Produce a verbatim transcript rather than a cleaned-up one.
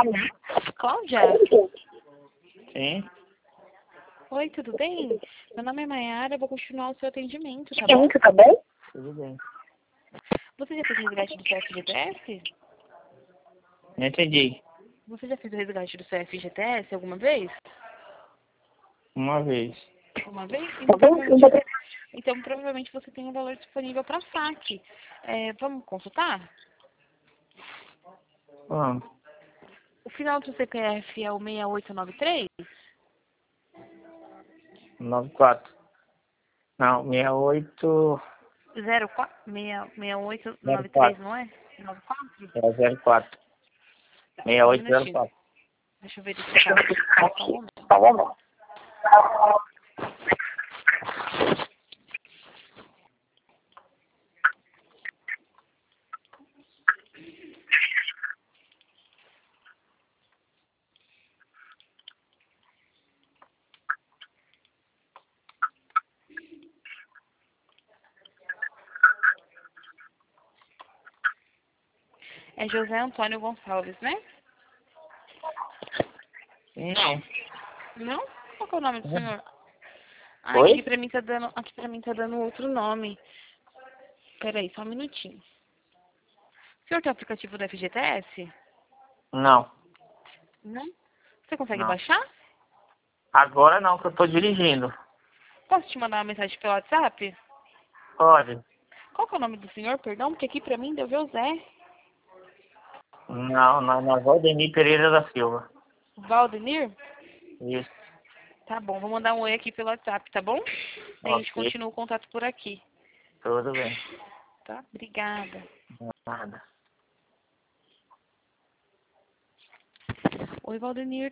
Cláudia? Sim. Oi, tudo bem? Meu nome é Mayara, eu vou continuar o seu atendimento, tá bom? Tá bom? Tudo bem. Você já fez o resgate do seu F G T S? Não entendi. Você já fez o resgate do seu F G T S alguma vez? Uma vez. Uma vez? Então provavelmente, então, provavelmente você tem um valor disponível para saque. É, vamos consultar? Vamos. O final do C P F é o seis oito nove três? Nove quatro. Não, meia oito. zero quatro, seis oito Zero nove três, quatro. não é? nove quatro? É zero quatro. Tá, Meia só um oito zero minutinho. quatro. Deixa eu verificar. Só um momento. Tá bom. É José Antônio Gonçalves, né? Não. Não? Qual que é o nome do senhor? Ah, Oi? aqui pra mim tá dando, aqui pra mim tá dando outro nome. Peraí, só um minutinho. O senhor tem o aplicativo do F G T S? Não. Não? Você consegue Não. baixar? Agora não, que eu tô dirigindo. Posso te mandar uma mensagem pelo WhatsApp? Pode. Qual que é o nome do senhor, perdão? Porque aqui pra mim deu José. Não, na, na Valdemir Pereira da Silva. Valdenir? Isso. Tá bom, vou mandar um oi aqui pelo WhatsApp, tá bom? Daí a gente Ok. continua o contato por aqui, Tudo bem. tá? Obrigada. Nada. Oi, Valdenir.